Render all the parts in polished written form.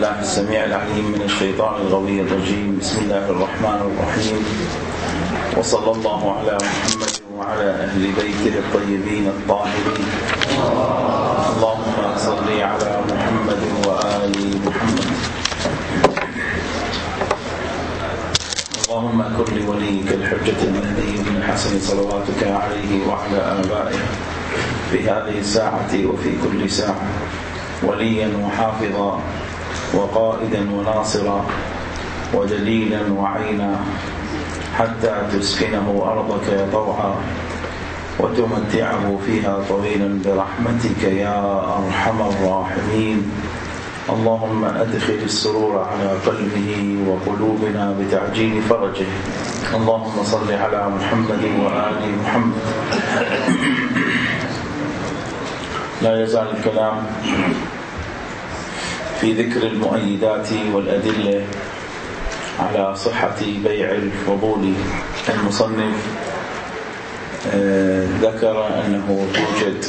بالله السميع العليم من الشيطان الغوي الرجيم. بسم الله الرحمن الرحيم، وصلى الله على محمد وعلى أهل بيته الطيبين الطاهرين. اللهم صل على محمد وآل محمد. اللهم كن لوليك الحجة المهدي بن الحسن صلواتك عليه وعلى آبائه في هذه الساعة وفي كل ساعة وليا وحافظا وقائدا وناصرا ودليلا وعينا، حتى تسكنه أرضك طوعا وتمتعه فيها طويلا برحمتك يا أرحم الراحمين. اللهم أدخل السرور على قلبه وقلوبنا بتعجيل فرجه. اللهم صل على محمد وآل محمد. لا يزال الكلام في ذكر المؤيدات والأدلة على صحة بيع الفضول. المصنف ذكر أنه توجد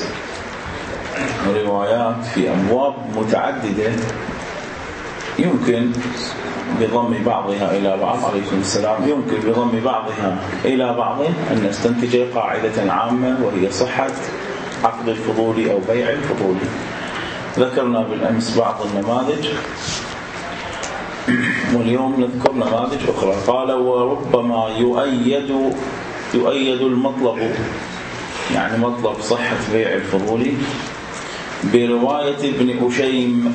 روايات في أبواب متعددة يمكن بضم بعضها إلى بعض، عليكم السلام، يمكن بضم بعضها إلى بعض أن نستنتج قاعدة عامة، وهي صحة عقد الفضول أو بيع الفضول. ذكرنا بالأمس بعض النماذج، واليوم نذكر نماذج أخرى. قال: وربما يؤيد المطلب، يعني مطلب صحة بيع الفضول، برواية ابن أشيم،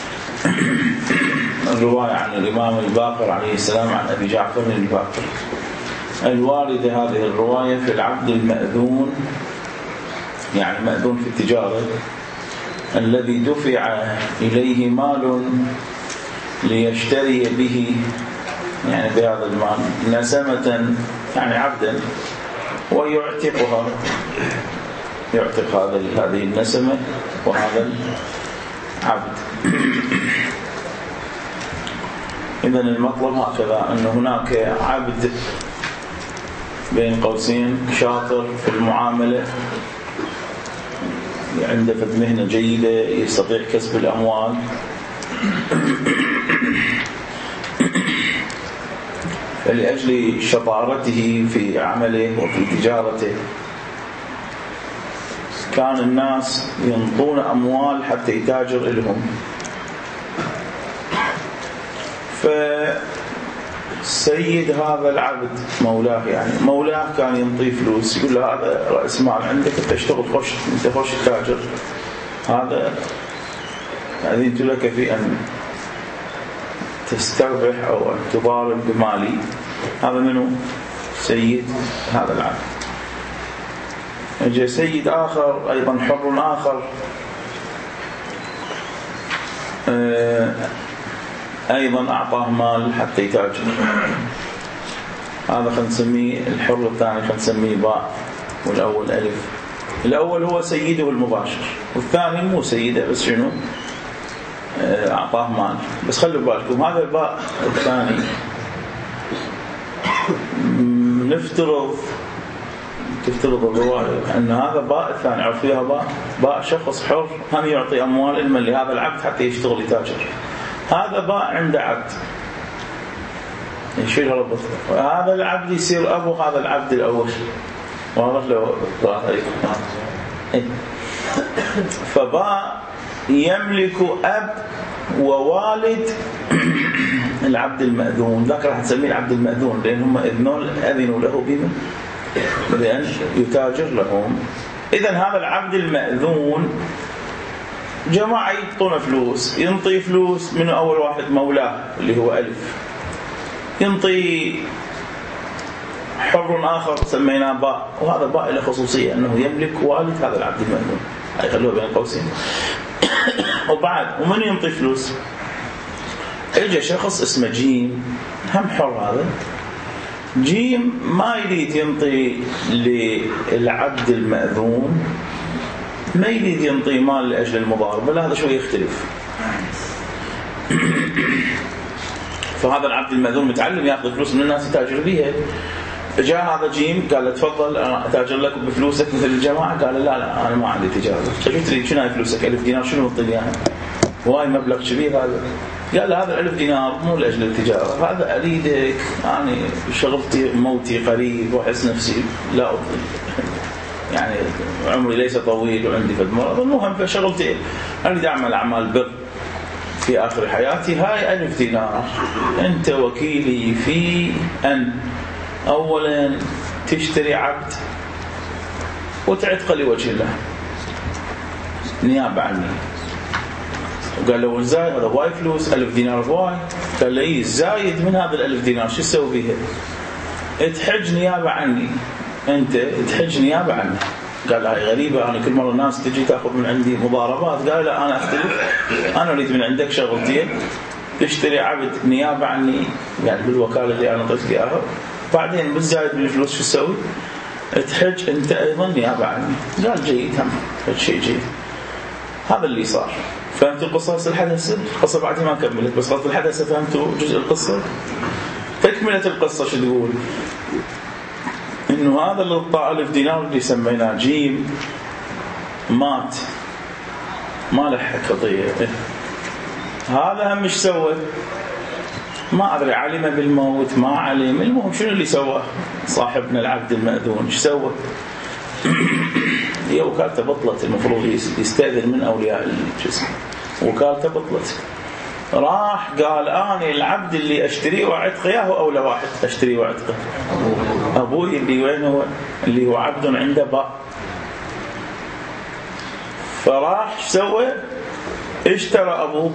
الرواية عن الإمام الباقر عليه السلام عن أبي جعفر الباقر، الواردة هذه الرواية في العبد المأذون، يعني مأذون في التجارة، الذي دفع إليه مال ليشتري به، يعني بهذا المال نسمة، يعني عبدا، ويعتقها، يعتق هذه النسمة وهذا العبد. إذن المطلب هكذا، أن هناك عبد بين قوسين شاطر في المعاملة، عنده مهنة جيدة، يستطيع كسب الأموال، فلأجل شطارته في عمله وفي تجارته كان الناس ينطون أموال حتى يتاجر لهم. فسيد هذا العبد مولاه، يعني مولاه كان ينطي فلوس، يقول له: هذا رأس مال عندك، انت اشتغل، انت خوش التاجر، هذا أذنت لك في أن تستربح أو أن تضارب بمالي. هذا منه سيد هذا العبد. جاء سيد آخر أيضا، حر آخر، أيضا أعطاه مال حتى يتاجر. هذا خلينا نسميه الحر، الثاني خلينا نسميه باء، والأول ألف. الأول هو سيده المباشر، والثاني مو سيده، بس شنو؟ أعطاه مال. بس خلوا بالكم، هذا الباء الثاني تفترض الرواية أن هذا باء الثاني، عرف فيها باء شخص حر هم يعطي أموال إلما لهذا العبد حتى يشتغل يتاجر. هذا باء عنده عبد يشيل ربط، هذا العبد يصير أبو هذا العبد الأول، واضح له؟ فباء يملك أب ووالد العبد المأذون، ذاك راح نسميه العبد المأذون، لأن هم أذنوا له بأن يتاجر لهم. إذن هذا العبد المأذون جماعة يعطون فلوس، ينطي فلوس من أول واحد مولاه اللي هو ألف، ينطي حر آخر سميناه باء، وهذا باء له خصوصية أنه يملك والد هذا العبد المأذون، أي خلوه بين قوسين. ومن ينطي فلوس؟ إجا شخص اسمه جيم، هم حر. هذا جيم ما يريد ينطي للعبد المأذون، ما يريد ينطي مال لأجل المضاربة، لا، هذا شوي يختلف. فهذا العبد المأذون متعلم يأخذ فلوس من الناس يتاجر بيها. جاء هذا جيم قال له: تفضل أنا أتاجر لك بفلوسك مثل الجماعة. قال: لا أنا ما عندي تجارة. شو تريد؟ شنو هاي فلوسك؟ 1000 دينار. شنو تطلع يعني؟ هواي مبلغ كبير هذا. قال له هذا 1000 دينار مو لأجل التجارة، هذا أريدك يعني شغلتي موتي قريب وأحس نفسي لا أطل يعني عمري ليس طويل وعندي فد مرض، المهم فشغلتي أريد أعمل أعمال بر في آخر حياتي، هاي 1000 دينار أنت وكيلي في أن أولا تشتري عبد وتعتق لوجه الله نيابة عني. وقال له زايد هذا واي فلوس 1000 دينار هواي. قال له إيه زايد من هذا 1000 دينار شو تسوي بيها؟ تحج نيابة عني، أنت تحج نيابة عني. قال هاي غريبة، أنا كل مرة الناس تجي تأخذ من عندي مضاربات. قال لا أنا أختلف، أنا أريد من عندك شغلتين، تشتري عبد نيابة عني يعني بالوكالة اللي أنا أعطيتك إياها، بعدين بالزايد من الفلوس شو تسوي؟ تحج أنت أيضا نيابة عني. قال جيد، هم هذا شيء جيد. هذا اللي صار. فهمتوا القصة الحدث؟ القصة بعد ما كملت بس قصة الحدث فهمتوا جزء القصة. تكملة القصة شو تقول؟ إنه هذا اللي طاع 1000 دينار اللي سميناه جيم مات ما لحق خطية. هذا هم مش سوى؟ ما أدري علم بالموت ما علم، المهم شنو اللي سواه صاحبنا العبد المأذون؟ إيش سوى؟ هي وكالته بطلت، المفروض يستأذن من أولياء الجسم، وكالته بطلت. راح قال أنا العبد اللي أشتريه وأعتقه إياه أولى واحد أشتريه وأعتقه أبوي اللي وين هو، اللي هو عبد عنده باء. فراح سوى اشترى أبوه،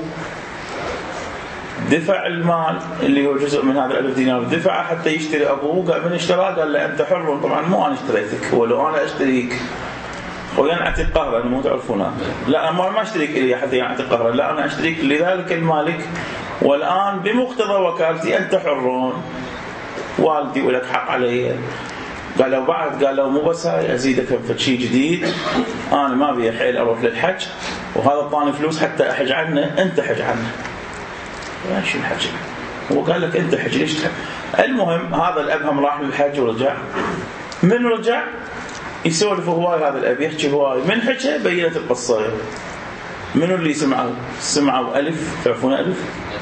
دفع المال اللي هو جزء من هذا 1000 دينار دفعه حتى يشتري أبوه. قال من اشتراه؟ قال له أنت حر. طبعا مو أنا اشتريتك، ولو أنا أشتريك وينعتق قهرا مو تعرفونه، لا أنا ما أشتريك إلي حتى ينعتق قهرا، لا أنا أشتريك لذلك المالك، والآن بمقتضى وكالتي أنت حرون، والدي ولك حق علي. قال له بعد، قال له مو بس هاي أزيدك فشي جديد، أنا ما بي حيل أروح للحج وهذا طاني فلوس حتى أحج عنه، أنت حج عنه. شو الحج؟ هو قال لك أنت حج ليش تحج؟ المهم هذا الأبهم راح للحج ورجع. من رجع يسولف هواي هذا الأب يحكي هواي، من حكى بينت القصة. منو اللي سمعوا 1000 تعرفون 1000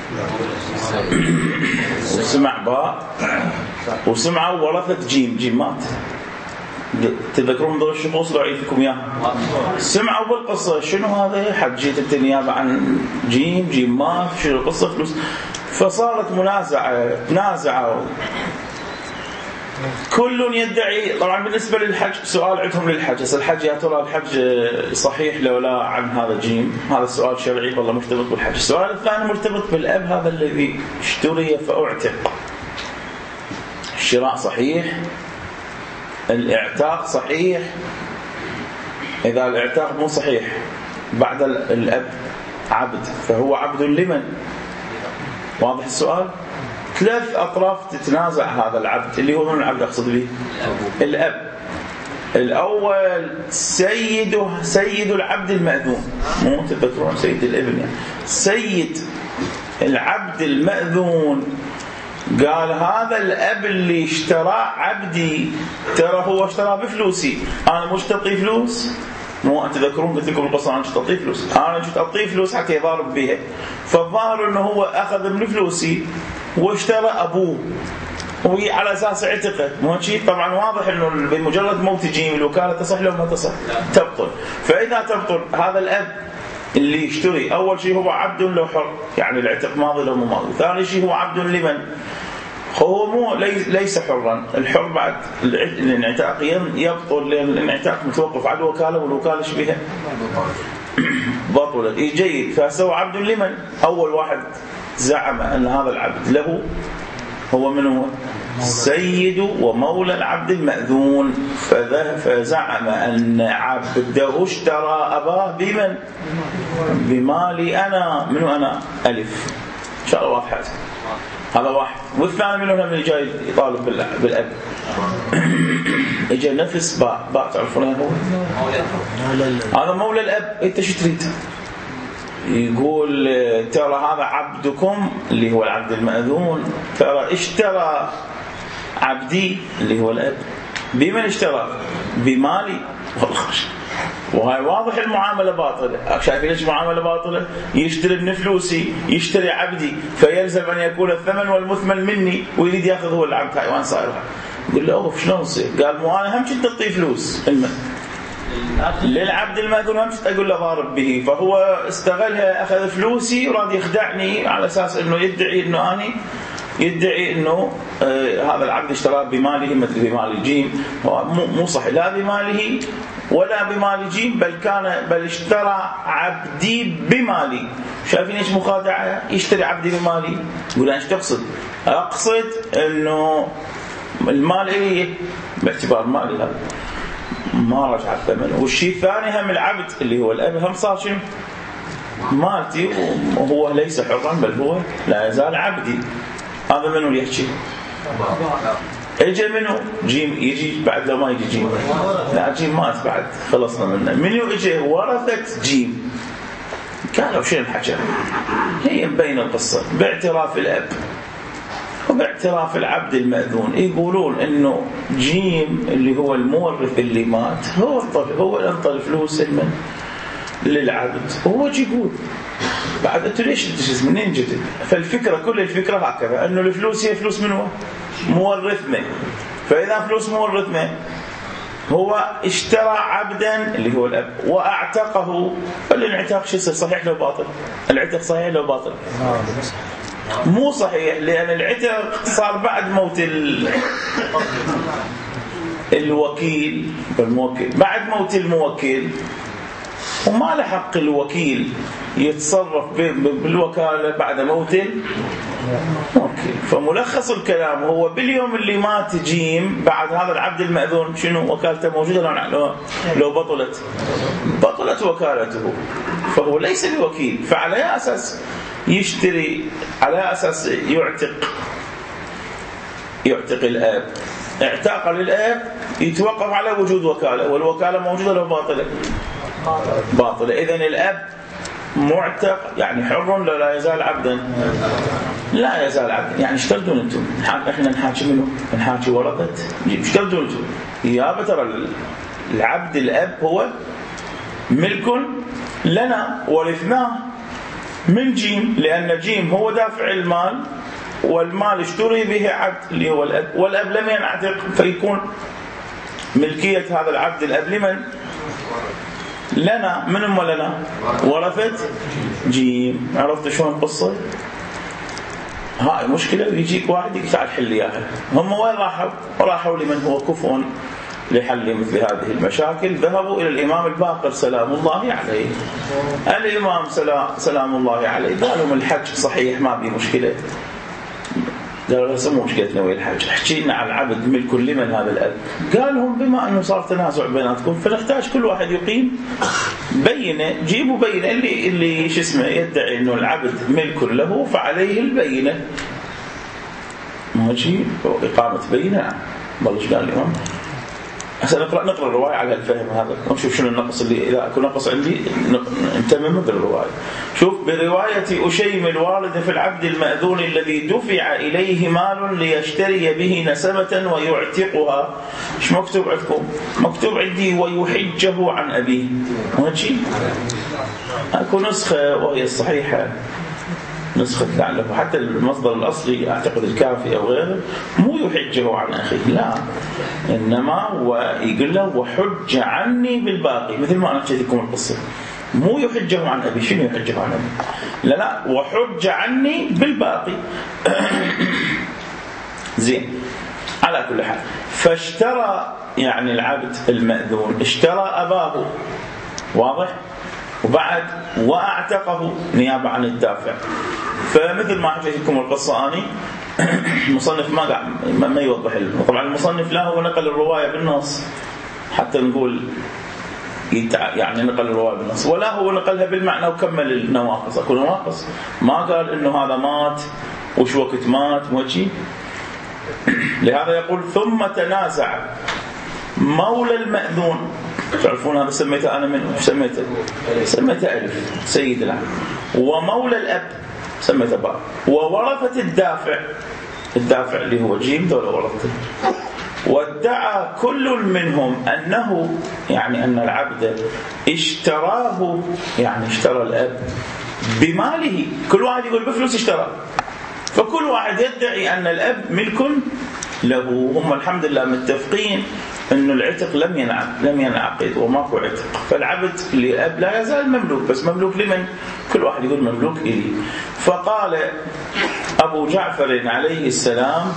وسمع باء وسمعوا ورثة جيم مات. تذكرون ذول الشخوص لو أعيد لكم إياها؟ سمعوا بالقصة شنو هذا حق جيت النيابة عن جيم مات، شنو القصة فلوس. فصارت منازعة كل يدعي. طبعا بالنسبة للحج سؤال عندهم للحج، الحج يا ترى الحج صحيح لو لا عن هذا جيم؟ هذا السؤال شرعي والله مرتبط بالحج. السؤال الثاني مرتبط بالأب هذا الذي اشتري فأعتق، الشراء صحيح؟ الاعتاق صحيح؟ إذا الاعتاق مو صحيح بعد الأب عبد فهو عبد لمن؟ واضح السؤال؟ 3 أطراف تتنازع هذا العبد اللي هو من العبد أقصد به الأب. الأول سيد العبد المأذون، مو تذكرون سيد الابن يعني. سيد العبد المأذون قال هذا الأب اللي اشترى عبدي ترى هو اشترى بفلوسي، أنا مش تعطيه فلوس، مو تذكرون قلت لكم القصة، أنا مش تعطيه فلوس، أنا مش تعطيه فلوس حتى يضارب بها. فالظاهر إنه هو أخذ من فلوسي واشترى أبوه وعلى أساس اعتقد، مو شيء. طبعا واضح إنه بمجرد موت جيم الوكالة تصح لو ما تصح تبطل. فإذا تبطل هذا الأب اللي يشتري، أول شيء هو عبد لو حر يعني العتق ماضي لو مو ماضي. ثاني شيء هو عبد لمن؟ هو مو ليس حرا. الحر بعد الانعتاق يبطل لأن الانعتاق متوقف على الوكالة والوكالة شبيهة بطلت. جيد. فسوى عبد لمن؟ أول واحد زعم أن هذا العبد له هو من هو؟ سيد ومولى العبد المأذون. فزعم أن عبده اشترى أباه بمن؟ بمالي أنا. منه أنا؟ 1000. إن شاء الله واضح هذا واحد. والثاني منهم من جاي يطالب بالأب يجي نفس باء تعرفونه هو هذا مولى الأب. أنت شو تريد؟ يقول ترى هذا عبدكم اللي هو العبد المأذون ترى اشترى عبدي اللي هو الأب. بمن اشترى؟ بمالي. وهاي واضح المعاملة باطلة. شايفين ليش معاملة باطلة؟ يشتري من فلوسي، يشتري عبدي، فيلزم أن يكون الثمن والمثمن مني، ويريد يأخذ هو العبد. هاي وين صايرها؟ يقول له أوف شلون تصير؟ قال مو أنا هم كنت أعطيه فلوس للعبد المأذون، هم كنت أقول له ضارب به، فهو استغلها، أخذ فلوسي وراد يخدعني على أساس إنه يدعي إنه هذا العبد اشترى بماله، مثل بمال جيم. مو صحيح، لا بماله ولا بمال جيم، بل اشترى عبدي بمالي. شايفين ايش مخادعة؟ يشتري عبدي بمالي. يقول ايش تقصد؟ اقصد انه المال ايه باعتبار مالي، هذا ما رجع الثمن. والشيء الثاني هم العبد اللي هو الاب هم صار شنو؟ مالتي، وهو ليس حرا بل هو لا يزال عبدي. هذا منو اللي يحكي؟ اجى منو؟ جيم. يجي بعد لو ما يجي جيم؟ لا جيم مات بعد، خلصنا منه. منو اجى؟ ورثة جيم. قالوا شنو الحكي؟ هي مبين القصة باعتراف الاب وباعتراف العبد المأذون. يقولون انه جيم اللي هو المورث اللي مات هو اللي انطى الفلوس للعبد. هو يقول بعد انتوا ليش منين جدد؟ فالفكرة كل الفكرة هكذا، انه الفلوس هي فلوس منو؟ مورثنا. فاذا فلوس مورثنا هو اشترى عبدا اللي هو الاب واعتقه. فالانعتاق شو يصير؟ صحيح لو باطل؟ العتق صحيح لو باطل؟ مو صحيح، لان العتق صار بعد موت الوكيل بالموكل، بعد موت الموكل، وما له حق الوكيل يتصرف بالوكالة بعد موت الموكل. فملخص الكلام هو باليوم اللي مات جيم بعد هذا العبد المأذون شنو؟ وكالته موجودة لو بطلت وكالته، فهو ليس بوكيل. فعلى أساس يشتري، على أساس يعتق الآب، اعتاق للآب يتوقف على وجود وكالة، والوكالة موجودة لو باطلة. إذن الأب معتق يعني حر لا يزال عبدا؟ لا يزال عبدا. يعني ايش تردون انتم؟ احنا نحاكي منه، نحاكي ورثة جيم. ايش تردون انتم؟ يا ترى العبد الأب هو ملك لنا ورثناه من جيم، لأن جيم هو دافع المال، والمال اشتري به عبد اللي هو الأب، والأب لم ينعتق، فيكون ملكية هذا العبد الأب لمن؟ لنا. من ولنا؟ ورثة جيم. عرفت شلون القصة؟ هاي مشكلة، ويجيك واحد يقول تعال حل اياها. هم وين راحوا لمن هو كفء لحل مثل هذه المشاكل؟ ذهبوا إلى الإمام الباقر سلام الله عليه. الإمام سلام الله عليه قال لهم الحج صحيح، ما بي مشكلة. قالوا له سمو مشكلتنا وين الحج؟ حكينا عن العبد ملك لمن هذا الأب؟ قال لهم بما أنه صار تنازع بيناتكم فنحتاج كل واحد يقيم بينة. جيبوا بينة، اللي شو اسمه يدعي أنه العبد ملك له فعليه البينة. ما جيب إقامة بينة. بلش قال الإمام هسه نقرأ الرواية على الفهم هذا، ونشوف شنو النقص اللي إذا أكون نقص عندي نتمم بالرواية. شوف برواية أشيم الوالد في العبد المأذون الذي دفع إليه مال ليشتري به نسمة ويعتقها. إيش مكتوب عندكم؟ مكتوب عندي ويحجه عن أبيه. ماشي؟ أكو نسخة وهي الصحيحة، نسخة لعله حتى المصدر الأصلي أعتقد الكافي أو غيره، مو يحجه عن أخيه، لا، إنما ويقول له وحج عني بالباقي، مثل ما أنا حكيت لكم القصة. مو يحجه عن أبي. شنو يحجه عن أبي؟ لا وحج عني بالباقي. زين. على كل حال فاشترى يعني العبد المأذون اشترى أباه، واضح؟ وبعد واعتقه نيابة عن الدافع. فمثل ما حكيت لكم القصة أني المصنف ما يوضح طبعا المصنف لا هو نقل الرواية بالنص حتى نقول يعني نقل الرواية بالنص، ولا هو نقلها بالمعنى وكمل النواقص. أكو نواقص ما قال إنه هذا مات وش وقت مات موجي. لهذا يقول ثم تنازع مولى المأذون. تعرفون هذا سميته أنا منه، سميته ألف سيد العبد، ومولى الأب سميته باء، وورثة الدافع اللي هو جيم دولة ورثته. وادعى كل منهم أنه يعني أن العبد اشتراه، يعني اشترى الأب بماله. كل واحد يقول بفلوس اشترى، فكل واحد يدعي أن الأب ملك له. هم الحمد لله متفقين أن العتق لم ينعقد وماكو عتق، فالعبد للأب لا يزال مملوك، بس مملوك لمن؟ كل واحد يقول مملوك إلي. فقال أبو جعفر عليه السلام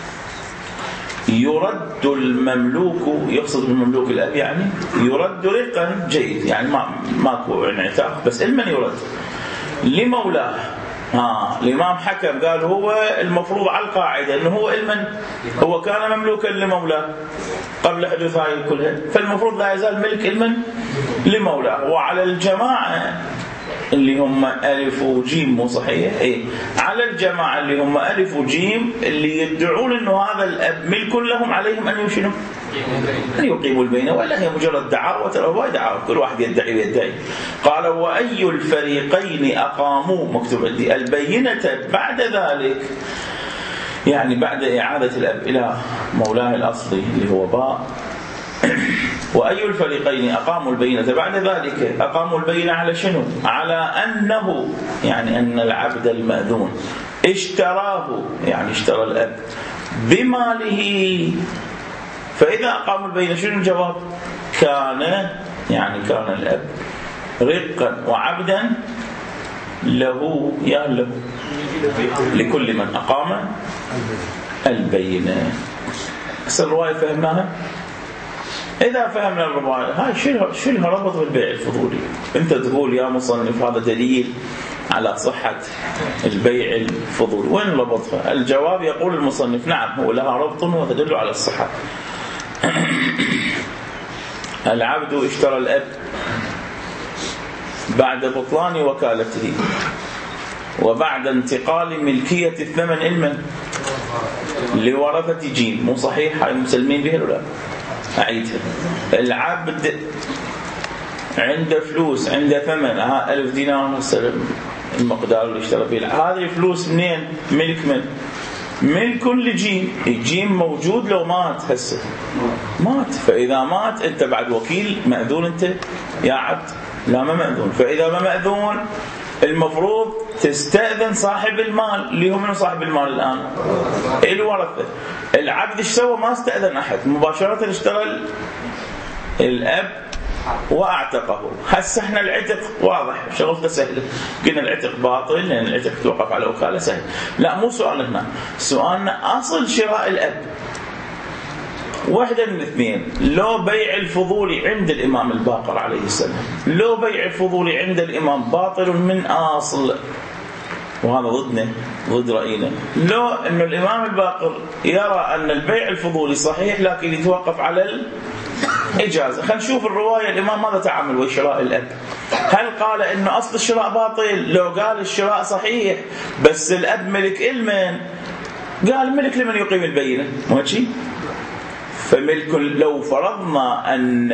يرد المملوك، يقصد بالمملوك الأب يعني يرد رقا جيد، يعني ماكو انعتاق، بس لمن يرد؟ لمولاه. الإمام حكم قال هو المفروض على القاعدة أنه هو المن هو كان مملوكا لمولاه قبل حدوث هاي كلها، فالمفروض لا يزال ملك المن لمولاه. وعلى الجماعة اللي هم ألف وجيم، مو صحيح؟ على الجماعة اللي هم ألف وجيم اللي يدعون أنه هذا الأب ملك لهم، عليهم أن يشنوا أن يقيموا البينة، ولا هي مجرد دعاوى؟ ترى دعاوى، كل واحد يدعي. قال وأي الفريقين أقاموا، مكتوب عندي، البينة بعد ذلك، يعني بعد إعادة الأب إلى مولاه الأصلي اللي هو باء. وأي الفريقين أقاموا البينة بعد ذلك، أقاموا البينة على شنو؟ على أنه يعني أن العبد المأذون اشتراه، يعني اشترى الأب بماله. فإذا أقاموا البينة شنو الجواب؟ كان الأب رقا وعبدا له، له لكل من أقام البينة. الرواية فهمناها؟ إذا فهمنا الرواية هاي شنو ربط بالبيع الفضولي؟ أنت تقول يا مصنف هذا دليل على صحة البيع الفضولي، وين ربطها؟ الجواب يقول المصنف نعم هو لها ربط وتدل على الصحة. العبد اشترى الأب بعد بطلان وكالته وبعد انتقال ملكية الثمن المن لورثة جيم، مو صحيح؟ هاي مسلمين بها ولا؟ أعيدها. العبد عنده فلوس، عنده ثمن 1000 دينار مثلا المقدار اللي اشترى فيه، هذه الفلوس منين؟ ملك من؟ ملك لجيم. الجيم موجود لو مات، هسه مات، فإذا مات أنت بعد وكيل مأذون أنت يا عبد؟ لا، ما مأذون. فإذا ما مأذون المفروض تستأذن صاحب المال، اللي هو من صاحب المال الآن؟ الورثة. العبد ايش سوى؟ ما استأذن أحد، مباشرة اشترى الأب واعتقه. هسه احنا العتق واضح، شغلته سهله، قلنا العتق باطل لان العتق توقف على وكاله، سهل. لا، مو سؤالنا، سؤالنا اصل شراء الاب واحدة من الاثنين، لو بيع الفضولي عند الإمام الباقر عليه السلام، لو بيع الفضولي عند الإمام باطل من أصل، وهذا ضدنا، ضد رأينا. لو أن الإمام الباقر يرى أن البيع الفضولي صحيح لكن يتوقف على الإجازة. خلينا نشوف الرواية الإمام ماذا تعامل وشراء الأب. هل قال أن أصل الشراء باطل؟ لو قال الشراء صحيح بس الأب ملك المن، قال ملك لمن يقيم البينة، ماشي؟ فملك لو فرضنا أن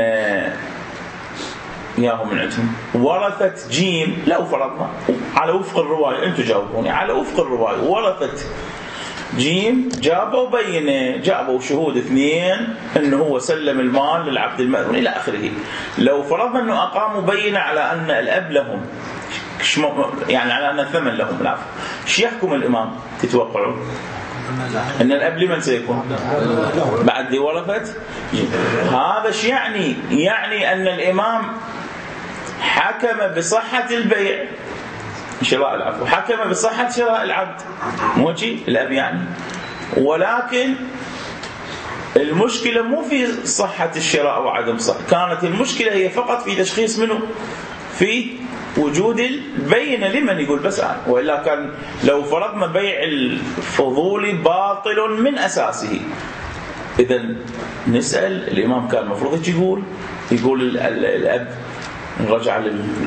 ياهو من عندهم ورثة جيم، لو فرضنا على وفق الرواية، أنتم جاوبوني على وفق الرواية، ورثة جيم جابوا بينة، جابوا شهود اثنين أنه هو سلم المال للعبد المأذون إلى آخره. لو فرضنا أنه أقاموا بينة على أن الأب لهم، يعني على أن الثمن لهم، العفو، شو يحكم الإمام تتوقعوا؟ أن الأب لمن سيكون؟ بعد ورثة جيم. هذا شو يعني؟ يعني أن الإمام حكم بصحة البيع، شراء العبد، وحكم بصحة شراء العبد، موجي الأب يعني، ولكن المشكلة مو في صحة الشراء وعدم صحة، كانت المشكلة هي فقط في تشخيص منه، في وجود البينة لمن يقول بس عنه. وإلا كان لو فرضنا بيع الفضولي باطل من أساسه، إذن نسأل الإمام كان المفروض يقول الأب رجع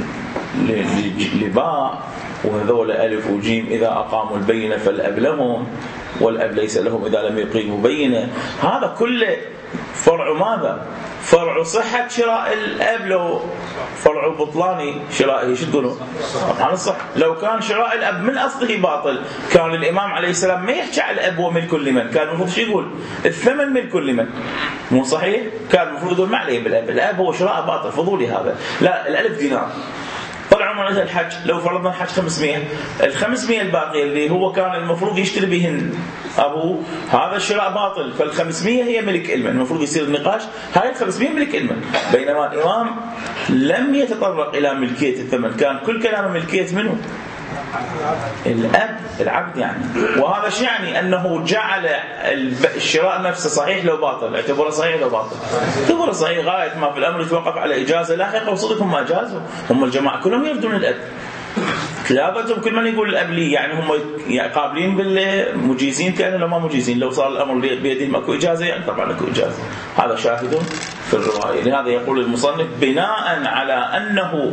لباء، وهذول ألف وجيم إذا أقاموا البينة فالأب لهم والأب ليس لهم إذا لم يقيموا بينة. هذا كله فرع ماذا؟ فرع صحة شراء الأب. لو فرع بطلاني شرائه شو تقولون؟ طبعا الصح. لو كان شراء الأب من أصله باطل كان الإمام عليه السلام ما يحكي على الأب هو ملك لمن، كان المفروض شو يقول؟ الثمن ملك لمن، مو صحيح؟ كان المفروض يقول ما عليه بالأب، الأب هو شراء باطل فضولي هذا. لا، ال1000 دينار طلعوا من الحج، لو فرضنا الحج 500، ال500 الباقية اللي هو كان المفروض يشتري بهن أبوه، هذا الشراء باطل، فال500 هي ملك المن. المفروض يصير النقاش هاي ال500 ملك المن، بينما الإمام لم يتطرق إلى ملكية الثمن، كان كل كلام ملكية منه الأب، العبد يعني. وهذا شيء يعني أنه جعل الشراء نفسه صحيح لو باطل، اعتبره صحيح لو باطل، اعتبره صحيح غاية ما في الأمر يتوقف على إجازة لاحقة، وصدقهم ما أجازوا، هم الجماعة كلهم يردون الأب، ثلاثتهم كل من يقول الأب لي، يعني هم قابلين بالمجيزين كأنه لما مجيزين، لو صار الأمر بيدهم أكو إجازة يعني طبعا أكو إجازة. هذا شاهد في الرواية. لهذا يقول المصنف بناء على أنه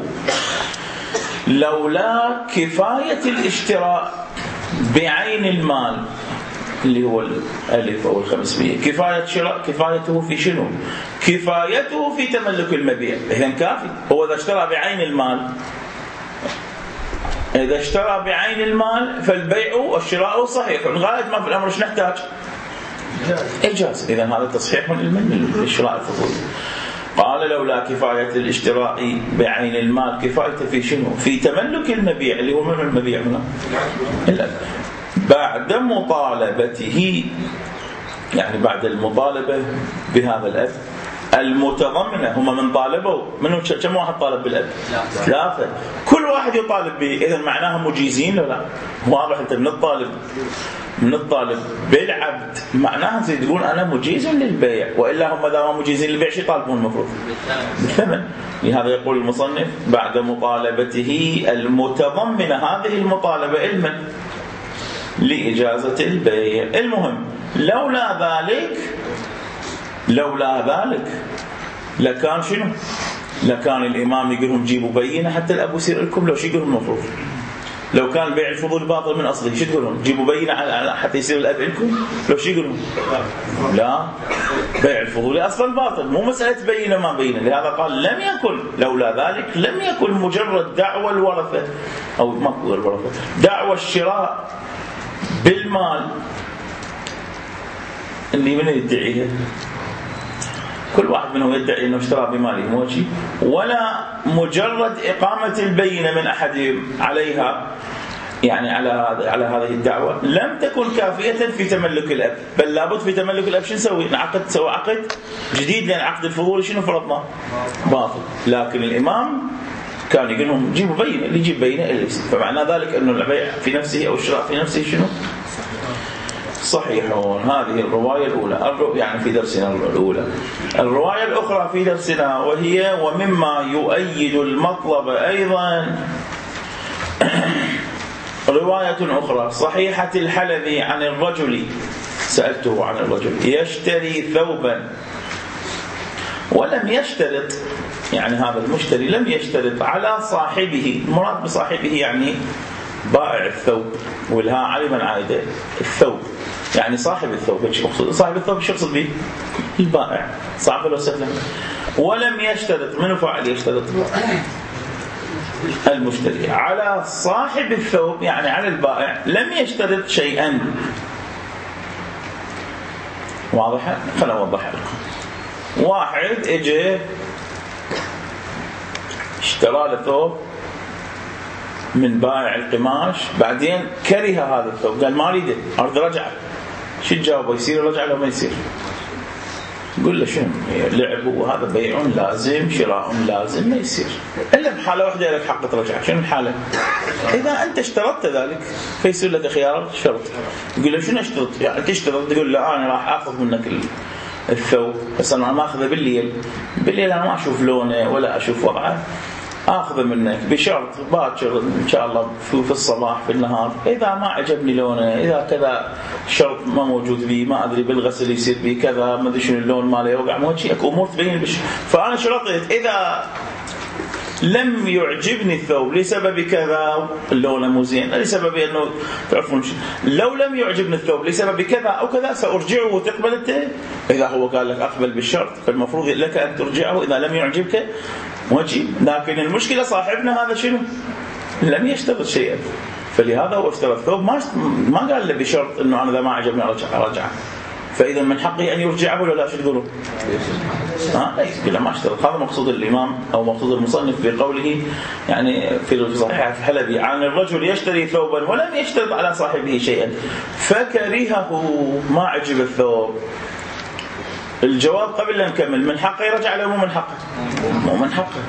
لولا كفاية الاشتراء بعين المال اللي هو الألف أو ال500، كفاية شراء، كفايته في شنو؟ كفايته في تملك المبيع، إذن كافي. هو إذا اشترى بعين المال، إذا اشترى بعين المال فالبيع والشراء صحيح، غاية ما في الأمر ايش نحتاج؟ إجازة. إذن هذا تصحيح من الشراء الفضولي. قال لولا كفاية الاشتراء بعين المال، كفايته في شنو؟ في تملك المبيع اللي هو من المبيع هنا بعد مطالبته، يعني بعد المطالبة بهذا الأب المتضمنة. هم من طالبوا منهم كم واحد طالب بالأب؟ 3. كل واحد يطالب به، إذن معناها مجيزين ولا لا؟ واضح أنت من الطالب بالعبد معناها تقول أنا مجيز للبيع، وإلا هم إذا ما مجيزين للبيع شو يطالبون المفروض؟ بالثمن. لهذا يقول المصنف بعد مطالبته المتضمنة، هذه المطالبة علما لإجازة البيع. المهم لولا ذلك لكان شنو؟ لكان الإمام يقولهم جيبوا بينة حتى الأب يصير لكم. لو شو يقولهم المفروض؟ لو كان بيع الفضول باطل من أصله شو تقولون؟ جيبوا بينة حتى يصير الأب لكم. لو شو يقولون؟ لا، بيع الفضول أصلا باطل، مو مسألة بينة ما بينة. لهذا قال لم يكن، لولا ذلك لم يكن مجرد دعوى الورثة أو ما هو الورثة، دعوى الشراء بالمال اللي من يدعيها، كل واحد منهم يدعي أنه اشترى بماله موجي، ولا مجرد إقامة البينة من أحدهم عليها، يعني على هذه الدعوة، لم تكن كافية في تملك الأب، بل لابد في تملك الأب شو نسوي؟ نسوي عقد جديد، لأن عقد الفضول شنو فرضنا؟ باطل. لكن الإمام كان يقول لهم جيبوا بينة، اللي يجيب بينة اللي يصير. فمعنى ذلك أنه البيع في نفسه أو الشراء في نفسه شنو؟ صحيحون. هذه الرواية الأولى، يعني في درسنا الأولى. الرواية الأخرى في درسنا وهي ومما يؤيد المطلب أيضا رواية أخرى صحيحة الحلبي عن الرجل، سألته عن الرجل يشتري ثوبا ولم يشترط، يعني هذا المشتري لم يشترط على صاحبه. المراد بصاحبه يعني بائع الثوب، والها علما عايدة الثوب، يعني صاحب الثوب. صاحب الثوب شو يقصد به؟ البائع. صعب ولا سهل؟ ولم يشترط، من فاعل يشترط؟ المشتري. على صاحب الثوب يعني على البائع لم يشترط شيئا. واضح؟ خلنا نوضح لكم. واحد اجى اشترى له ثوب من بائع القماش، بعدين كره هذا الثوب، قال ما اريده، اريد رجعه. شو تجاوبه؟ يصير رجعه لو ما يصير؟ قل له شنو لعب، وهذا بيع لازم، شراء لازم، ما يصير الا بحاله واحده لك حق ترجع. شنو الحاله؟ اذا انت اشترطت ذلك فيصير لك خيار شرط. يقول له شنو اشترط؟ يعني تشترط تقول له انا راح اخذ منك الثوب، بس انا ما اخذه بالليل انا ما اشوف لونه ولا اشوف وضعه، اخذه منك بشرط باكر ان شاء الله في الصباح في النهار، اذا ما عجبني لونه، اذا كذا شرط ما موجود بيه، ما ادري بالغسل يصير بيه كذا، ما ادري شنو اللون ماله يوقع، مو شيء اكو امور تبين فانا شرطت اذا لم يعجبني الثوب لسبب كذا، اللون مو زين، لسبب انه تعرفون لو لم يعجبني الثوب لسبب كذا او كذا سارجعه وتقبل انت. اذا هو قال لك اقبل بالشرط فالمفروض لك ان ترجعه اذا لم يعجبك وجه. لكن المشكله صاحبنا هذا شنو؟ لم يشترط شيئا، فلهذا هو اشترى الثوب، ما قال له بشرط انه انا اذا ما عجبني ارجعه. فاذا من حقه ان يرجعه ولا لا؟ شو تقولون؟ لا ما اشترط. هذا مقصود الامام او مقصود المصنف بقوله يعني في صحيح الحلبي عن الرجل يشتري ثوبا ولم يشترط على صاحبه شيئا فكرهه، ما عجب الثوب. الجواب قبل لا نكمل، من حقه يرجع له مو من حقه؟ مو من حقه.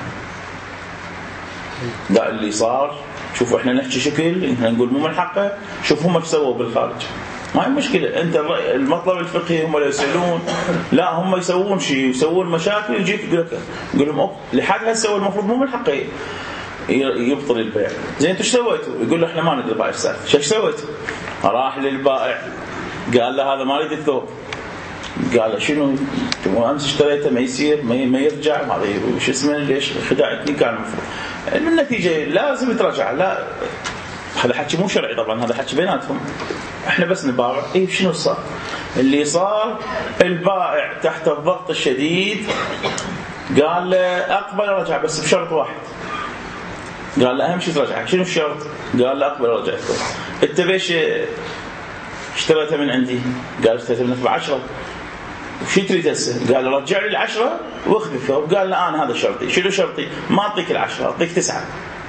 ده اللي صار. شوفوا احنا نحكي شكل، احنا نقول مو من حقه، شوف هم ايش سووا بالخارج. ما هي مشكلة، انت المطلب الفقهي هم لا يسألون، لا هم يسوون شيء، يسوون مشاكل، يجيك يقول لهم لحد هسه المفروض مو من حقه يبطل البيع. زين انتوا ايش سويتوا؟ يقول له احنا ما ندري بائع السالفة. ايش سويتوا؟ راح للبائع قال له هذا ما اريد الثوب. قال له شنو؟ امس اشتريته ما يصير ما يرجع، هذا شو اسمه ليش خدعتني؟ كان المفروض النتيجة لازم يتراجع. لا هذا حكي مو شرعي طبعا، هذا حكي بيناتهم، احنا بس نبارع. شنو صار؟ اللي صار البائع تحت الضغط الشديد قال له اقبل ارجع بس بشرط واحد. قال له اهم شيء ترجع. شنو الشرط؟ قال له اقبل ارجع الثوب. انت ليش اشتريته من عندي؟ قال اشتريته منك ب10. وش تريد هسه؟ قال رجع لي 10 واخذ الثوب. قال لا انا هذا شرطي. شنو شرطي؟ ما اعطيك 10، اعطيك 9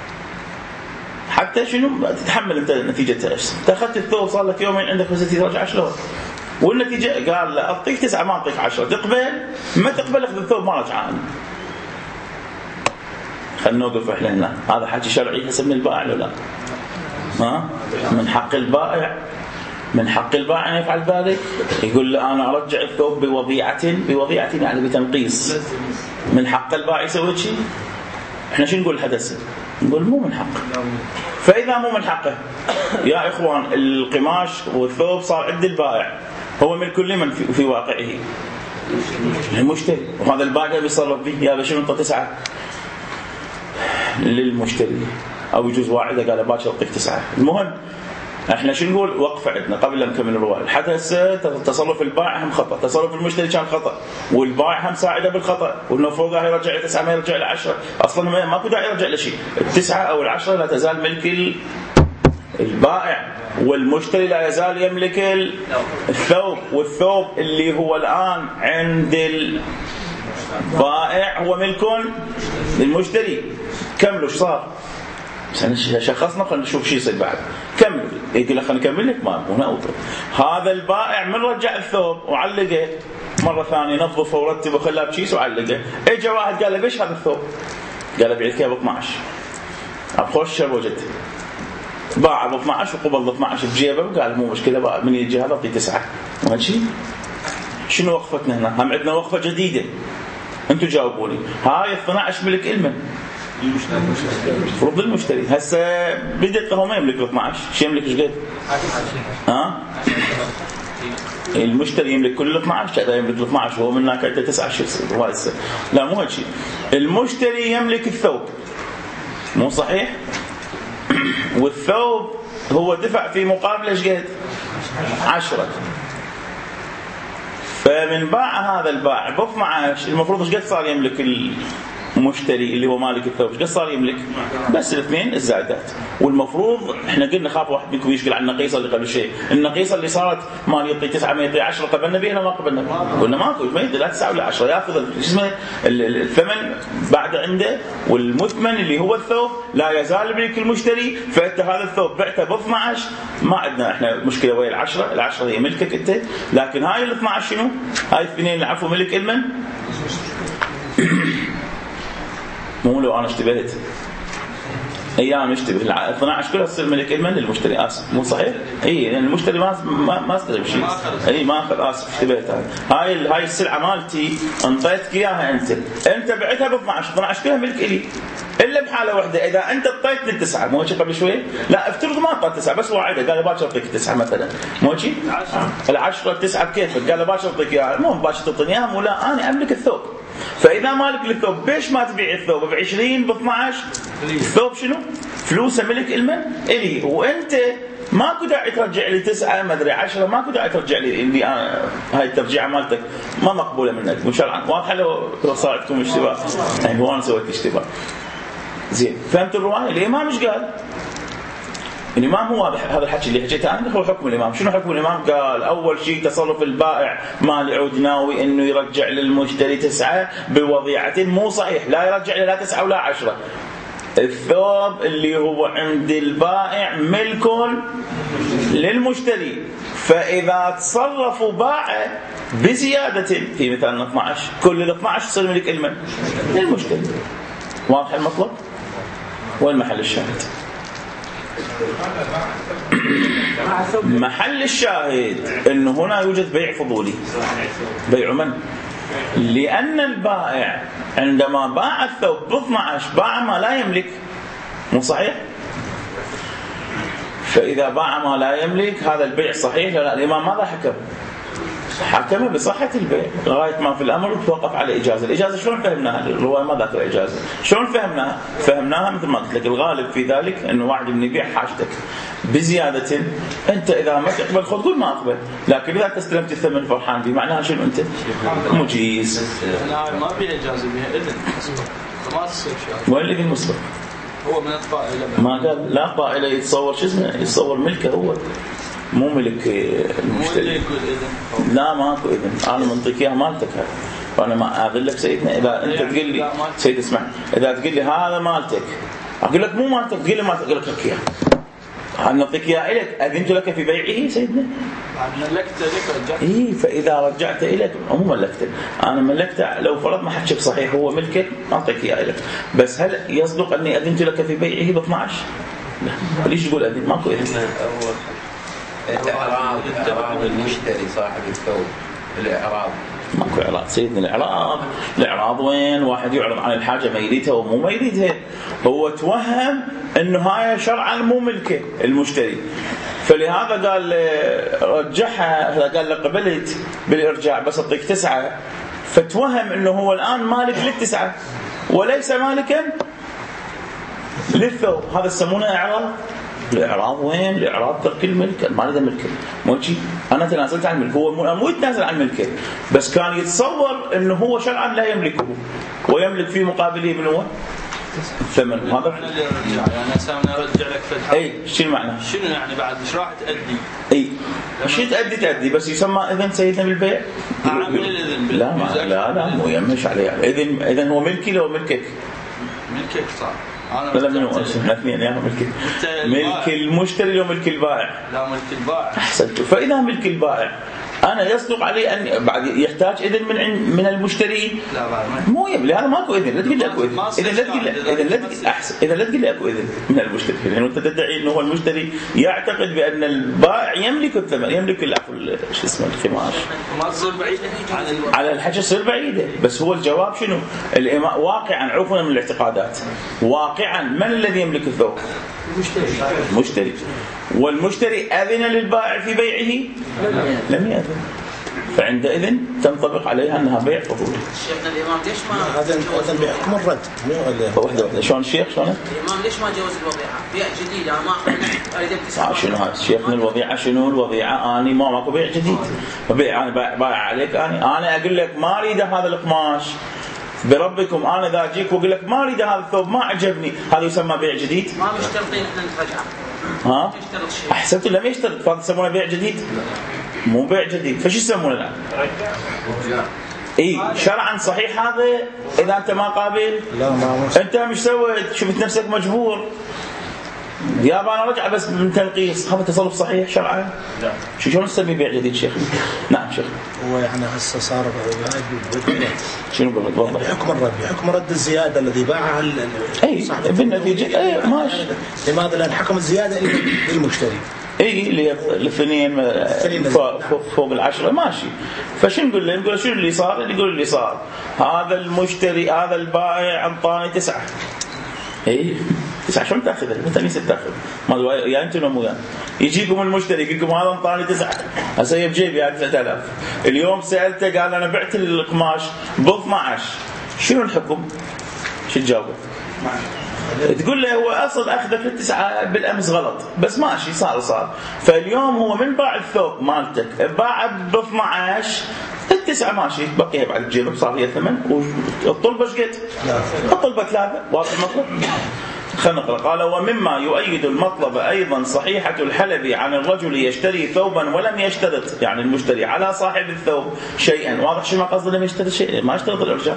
حتى شنو تتحمل انت نتيجتها. انت اخذت الثوب صار لك يومين عندك بس ترجع شلون؟ والنتيجه قال لا اعطيك 9 ما اعطيك 10. تقبل؟ ما تقبل اخذ الثوب ما رجعان. خلينا نوقف احنا هنا. هذا حكي شرعي حسب من البائع ولا لا؟ من حق البائع، من حق البائع ان يفعل ذلك. يقول له انا ارجع الثوب بوضيعه يعني بتنقيص. من حق البائع يسوي شيء؟ احنا شو نقول الحدث؟ نقول مو من حقه. فاذا مو من حقه يا اخوان القماش والثوب صار عند البائع، هو ملك لمن في واقعه؟ المشتري. وهذا البائع بيصرف به. يا شنو انت 9 للمشتري، او يجوز واحد قال باكر اعطيك 9. المهم احنا شو نقول؟ وقفه عندنا قبل لا نكمل الروايه. الحدث تصرف البائع هم خطا، تصرف المشتري كان خطا، والبائع هم ساعده بالخطا، والمفروض يرجع ل 9 ما يرجع ل 10. اصلا ماكو داعي يرجع لشيء. ال9 او ال10 لا تزال ملك البائع، والمشتري لا يزال يملك الثوب. والثوب اللي هو الان عند البائع هو ملك للمشتري. كملوا ايش صار؟ شخصنا خلينا نشوف شيء يصير بعد. كمل. يقول خلينا نكمل لك ما هنا. هذا البائع من رجع الثوب وعلقه مره ثانيه، نظفه ورتبه وخلاه بكيس وعلقه. اجى واحد قال له ليش هذا الثوب؟ قال له بعتك ب 12. ابخش شر وجدته. باع ب 12 وقبض 12 بجيبه وقال مو مشكله بقى من يجي هذا اعطيه 9. ماشي. شنو وقفتنا هنا؟ هم عندنا وقفه جديده. انتم جاوبوني. هاي 12 ملك المن؟ المفروض المشتري. هسه بدت هو ما يملك 12. شو يملك؟ ايش قد؟ المشتري يملك كل 12. هذا يملك 12 وهو من هناك عنده 9. شو يصير؟ لا مو هالشيء. المشتري يملك الثوب، مو صحيح؟ والثوب هو دفع في مقابل ايش قد؟ 10. فمن باع هذا البائع ب 12 المفروض ايش قد صار يملك المشتري اللي هو مالك الثوب؟ ايش قد صار يملك؟ بس الاثنين الزائدات. والمفروض احنا قلنا خاف واحد منكم يشكل على النقيصه اللي قبل شيء. النقيصه اللي صارت ما يعطي 9 ما يعطي 10 قبلنا بيها ما قبلنا؟ قلنا ماكو، ما يدري لا 9 ولا 10 ياخذ اسمه الثمن بعد عنده. والمثمن اللي هو الثوب لا يزال ملك المشتري. فانت هذا الثوب بعته ب 12 ما عندنا احنا مشكله ويا ال10 هي ملكك انت. لكن هاي ال 12 شنو؟ هاي الاثنين عفوا ملك المن. مو لو انا اشتبهت ايام اشتبه 12 كلها تصير ملك المن للمشتري. اسف مو صحيح. اي يعني المشتري ما استلم شيء. اي ما اخذ. اسف اشتبهت. هاي السلعه مالتي انطيتك اياها انت بعتها ب 12 كلها ملك الي الا بحاله واحده، اذا انت اعطيتني 9. مو هيك قبل شوي؟ لا افترض ما اعطيت 9 بس واعده قال باكر اعطيك 9 مثلا. مو هيك؟ ال10 9 بكيفك. قال باكر اعطيك اياها. مو باكر تعطيني اياها ولا انا املك الثوب. فإذا مالك للثوب بيش ما تبيع الثوب ب20 ب12؟ الثوب شنو؟ فلوسه ملك المن إلي، وأنت ماكو داعي ترجع لي 9 ما ادري 10، ماكو داعي ترجع لي اللي هاي الترجيعه مالتك ما مقبوله منك شرعا. واضحه لو صار عندكم اشتباه؟ يعني هو انا سويت اشتباه. زين فهمت الروايه؟ الامام ايش قال؟ الامام هو واضح هذا الحكي اللي حكيته انا هو حكم الامام. شنو حكم الامام؟ قال اول شيء تصرف البائع مال يعود ناوي انه يرجع للمشتري 9 بوضيعه مو صحيح، لا يرجع له لا 9 ولا 10. الثوب اللي هو عند البائع ملك للمشتري، فإذا تصرفوا باعه بزيادة في مثال 12 كل 12 يصير ملك المن للمشتري. واضح المطلب؟ وين محل الشاهد؟ محل الشاهد انه هنا يوجد بيع فضولي. بيع من؟ لأن البائع عندما باع الثوب ب12 باع ما لا يملك، مو صحيح؟ فإذا باع ما لا يملك هذا البيع صحيح؟ لا. الإمام ماذا حكم؟ حكم بصحة البيع لغاية ما في الأمر توقف على إجازة. الإجازة شلون فهمناها؟ الرواية ما ذكر إجازة. شلون فهمناها؟ فهمناها مثل ما قلت لك الغالب في ذلك أنه واحد من يبيع حاجتك بزيادة، أنت إذا ما تقبل خذ قول ما أقبل، لكن إذا تستلمت الثمن فرحان به معناها شنو؟ أنت مجيز. أنا ما بي إجازة بها إذن ما تصير شيء. وين الإذن مسبق؟ هو من الطائلة ما قال لا طائلة يتصور شو اسمه، يتصور ملكه هو مو ملك المشتري. لا ماكو إذن. أنا منطيك إياها مالتك هاي، وأنا ما أقول لك سيدنا إذا أنت تقول لي سيد اسمع، إذا تقول لي هذا مالتك أقول لك مو مالتك، تقول لي مالتك أقول لك إياه، أنا نعطيك إياه إليك. أذنت لك في بيعه سيدنا؟ ملكته لك رجعت. إيه فإذا رجعت إليك مو ملكته، أنا ملكته لو فرضنا حكيك صحيح هو ملكك أعطيك إياه إليك، بس هل يصدق أني أذنت لك في بيعه ب12؟ لا. ليش تقول أذن؟ ماكو إذن. إعراض المشتري صاحب الثوب الإعراض ماكو إعراض سيدنا. الإعراض وين؟ واحد يعرض عن الحاجة ما يريدها ومو ما يريدها، هو توهم إنه هاي شرعا مو ملكه المشتري، فلهذا قال رجعها، قال له قبلت بالإرجاع بس أعطيك 9، فتوهم إنه هو الآن مالك لل9 وليس مالكا للثوب. هذا يسمونه إعراض. الإعراض وين؟ الإعراض ترك الملك، ما له ملكه، مو شيء أنا تنازلت عن الملك، هو مو يتنازل عن ملكه بس كان يتصور إنه هو شرعا لا يملكه ويملك في مقابله من هو الثمن. هذا يعني أنا أرجع لك فتحة. أي شنو معنى؟ شنو يعني بعد إيش راح تأدي؟ أي شيء تأدي بس يسمى إذن سيدنا بالبيع. أعمل الإذن لا مو يمش عليه إذن هو ملكي لو ملكك؟ ملكك صح. لا منو احنا اثنين يا ملك المشتري لو ملك البائع؟ لا ملك البائع. احسنت. فاذا ملك البائع انا يصدق عليه ان بعد يحتاج اذن من المشتري؟ لا بعد مو يبلي هذا ماكو اذن. لا تقول لي اكو اذن. اذا لا تقول لي اكو اذن من المشتري، لانه انت تدعي انه هو المشتري يعتقد بان البائع يملك الثمن، يملك شو اسمه الخماش. ما تصير بعيده على الحكي تصير بعيده، بس هو الجواب شنو؟ واقعا عرفنا من الاعتقادات، واقعا من الذي يملك الثوب؟ المشتري. والمشتري أذن للبائع في بيعه؟ لم يأذن، فعندئذ تنطبق عليها أنها بيع فضولي. شيخنا الإمام ليش ما أذن بحكم الرد؟ واحدة شلون الشيخ شلون؟ الإمام ليش ما جوز الوضيعة؟ بيع جديد أنا ما أريد شنو هذا شيخنا الوضيعة؟ شنو الوضيعة؟ أنا ماكو بيع جديد، بيع أنا بايع عليك، أنا أقول لك ما أريد هذا القماش بربكم، أنا إذا أجيك وأقول لك ما أريد هذا الثوب ما عجبني، هذا يسمى بيع جديد؟ ما مشترطين إحنا نترجع. ها؟ أحسنت لم يشترط، فهذا يسمونه بيع جديد؟ مو بيع جديد، فش يسمونه الآن؟ إيه شرعا صحيح هذا إذا أنت ما قابل؟ لا ما أنت مش سويت، شفت نفسك مجبور يا أنا رجع بس من تنقيص، هذا تصرف صحيح شرعا؟ لا. شلون نسمي بيع جديد شيخ؟ نعم شيخ. هو يعني هسه صار شنو بالضبط؟ بحكم رد الزيادة الذي باعها أي بالنتيجة أي ماشي. لماذا؟ لأن حكم الزيادة للمشتري. اي اللي الاثنين فوق 10 ماشي. فشو نقول له؟ نقول شنو اللي صار؟ يقول اللي صار هذا المشتري هذا البائع انطاني 9. اي 9 شلون تاخذها؟ انت ليش تاخذ؟ ما يا انتم مو يجيكم المشتري يقول لكم هذا انطاني 9، هسه بجيبي 9000. اليوم سالته قال انا بعت القماش ب 12، شنو الحكم؟ شو تجاوب؟ تقول له هو أصل أخذك للتسعة بالأمس غلط، بس ماشي صار فاليوم هو من باع الثوب مالتك باع ب12، التسعة ماشي بقيها بعد جيبك صار هي 8 والطلبة ايش قد؟ الطلبة 3. واضح المطلب؟ خلينا نقرأ. قال ومما يؤيد المطلب أيضا صحيحة الحلبي عن الرجل يشتري ثوبا ولم يشترط، يعني المشتري على صاحب الثوب شيئا. واضح شو ما قصد لم يشترط شيء؟ ما اشترط الإرجاع.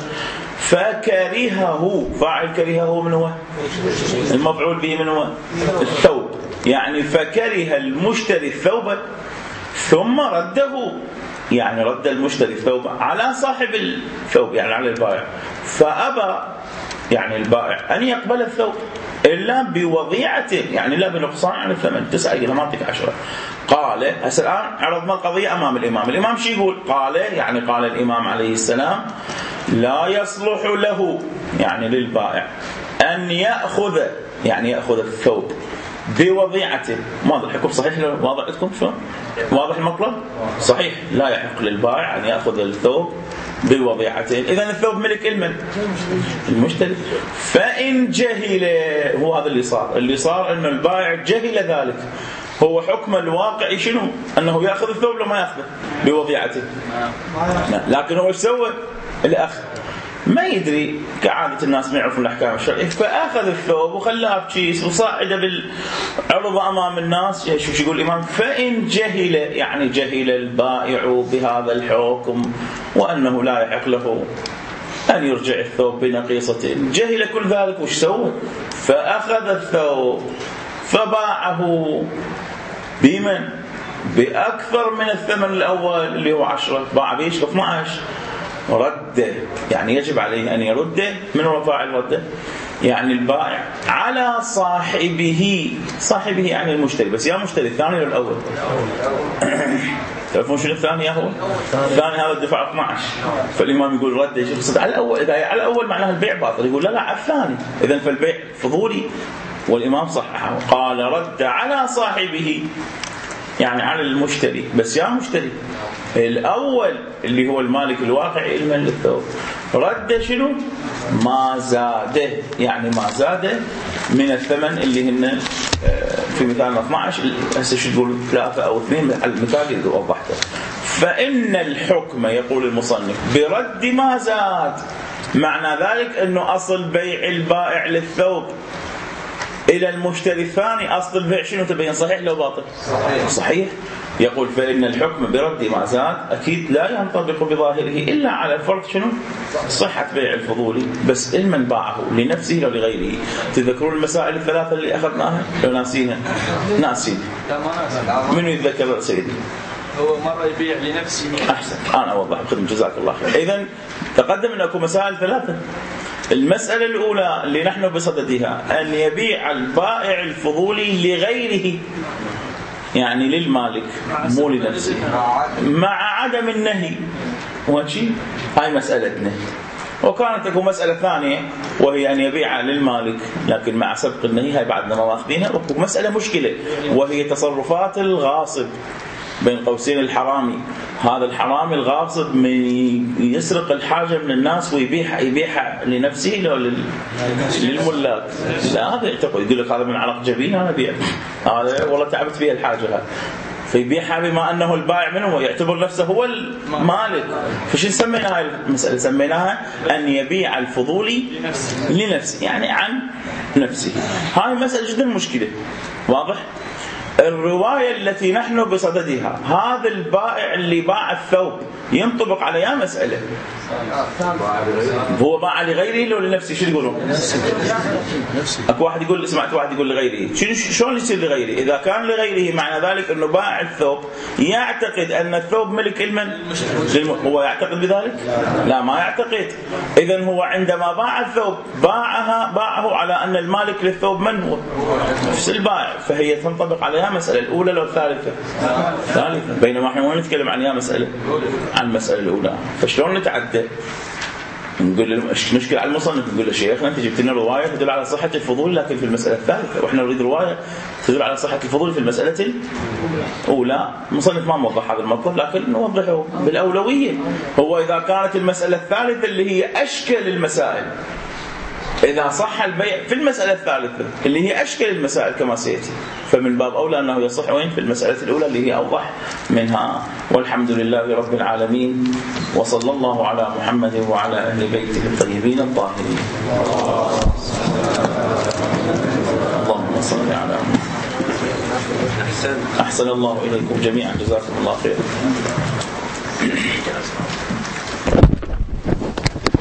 فكرهه، فاعل كرهه من هو؟ المفعول به من هو؟ الثوب. يعني فكره المشتري الثوب ثم رده، يعني رد المشتري الثوب على صاحب الثوب يعني على البائع. فأبى يعني البائع أن يقبل الثوب إلا بوضيعته، يعني لا بنقصان عن الثمن. 9 إلى منطق 10. قال هسه الآن عرضنا القضية أمام الإمام شو يقول؟ قال يعني قال الإمام عليه السلام لا يصلح له يعني للبائع أن يأخذ يعني يأخذ الثوب بوضيعته. واضح الحكم صحيح؟ واضح لكم شو؟ واضح المطلب؟ صحيح لا يحق للبائع أن يأخذ الثوب بوضيعته. إذن الثوب ملك المشتري. فإن جهل، هو هذا اللي صار إنه البائع جهل ذلك. هو حكم الواقع شنو؟ أنه يأخذ الثوب لما يأخذه بوضيعته. لكن هو ايش سوى؟ الأخ ما يدري كعادة الناس ما يعرفون الأحكام الشرعية، فأخذ الثوب وخلاه بكيس وصاعده بالعرض أمام الناس. شو يقول الإمام؟ فإن جهل يعني جهل البائع بهذا الحكم وأنه لا يحق له أن يرجع الثوب بنقيصته، جهل كل ذلك وش سوى؟ فأخذ الثوب فباعه بمن؟ بأكثر من الثمن الأول اللي هو 10، باع بيش ب 12. رده يعني يجب عليه أن يرده. من هو فاعل رده؟ يعني البائع على صاحبه يعني المشتري. بس يا مشتري الثاني ولا الأول؟ تعرفون شنو الثاني؟ هو الثاني هذا الدفع 12. فالإمام يقول رده يقصد على الأول. إذا على الأول معناه البيع باطل، يقول لا على الثاني. إذن فالبيع فضولي. والإمام صححه قال رد على صاحبه يعني على المشتري. بس يا مشتري الأول اللي هو المالك الواقعي المن للثوب رد شنو؟ ما زاده، يعني ما زاده من الثمن اللي هن في مثالنا 12. هسه شو تقول 3 أو 2 على المثال اللي وضحته. فإن الحكم يقول المصنف برد ما زاد، معنى ذلك أنه أصل بيع البائع للثوب إلى المشتري الثاني أصل البيع شنو تبين؟ صحيح لو باطل؟ صحيح. يقول فإن الحكم برد ما زاد أكيد لا ينطبق بظاهره إلا على الفرض شنو؟ صحة بيع الفضولي. بس المن باعه لنفسه أو لغيره. تذكرون المسائل الثلاثة اللي أخذناها؟ لو ناسين منو يتذكر سيدي؟ هو مرة يبيع لنفسه. أحسن، أنا أوضح بخدم جزاك الله خير. إذن تقدم لكم مسائل 3. المسألة الأولى اللي نحن بصددها أن يبيع البائع الفضولي لغيره يعني للمالك مو لنفسه مع عدم النهي. وشي هاي مسألة نهي. وكانت تكون مسألة ثانية وهي أن يبيع للمالك لكن مع سبق النهي. هاي بعدنا ما ماخذينها. ومسألة مشكلة وهي تصرفات الغاصب بين قوسين الحرامي. هذا الحرامي الغاصب من يسرق الحاجة من الناس ويبيعها لنفسه للملاك. لا هذا يعتقد يقول لك هذا من عرق جبين أنا بيع هذا والله تعبت فيها الحاجة هذا، فيبيعها بما أنه البائع منه ويعتبر نفسه هو المالك. فشو سمينا هاي المسألة؟ سميناها أن يبيع الفضولي لنفسه يعني عن نفسه. هاي مسألة جدا مشكلة. واضح؟ الرواية التي نحن بصددها هذا البائع اللي باع الثوب ينطبق على يا مسألة هو باع لغيره لو لنفسه. شو يقولون؟ اكو واحد يقول سمعت واحد يقول لغيره. شلون يصير لغيره؟ اذا كان لغيره معنى ذلك انه باع الثوب يعتقد ان الثوب ملك هو يعتقد بذلك؟ لا ما يعتقد. اذن هو عندما باع الثوب باعه على ان المالك للثوب من هو؟ نفس البائع. فهي تنطبق على يا مسألة الأولى لو الثالثة؟ ثالثة. بينما احنا نتكلم عن يا مسألة عن المسألة الأولى. فشلون نتعدى؟ نقول له مشكلة على المصنف، نقول له شيخنا أنت جبت لنا رواية تدل على صحة الفضول لكن في المسألة الثالثة، وإحنا نريد رواية تدل على صحة الفضول في المسألة الأولى. المصنف ما موضح هذا المطلب لكن نوضحه بالأولوية. هو إذا كانت المسألة الثالثة اللي هي أشكل المسائل، إذا صح البيع في المسألة الثالثة اللي هي أشكل المسائل كما سيأتي، فمن باب أولى أنه يصح وين في المسألة الأولى اللي هي أوضح منها. والحمد لله رب العالمين، وصلى الله على محمد وعلى أهل بيته الطيبين الطاهرين. اللهم صل على محمد. أحسن الله إليكم جميعا، جزاكم الله خير.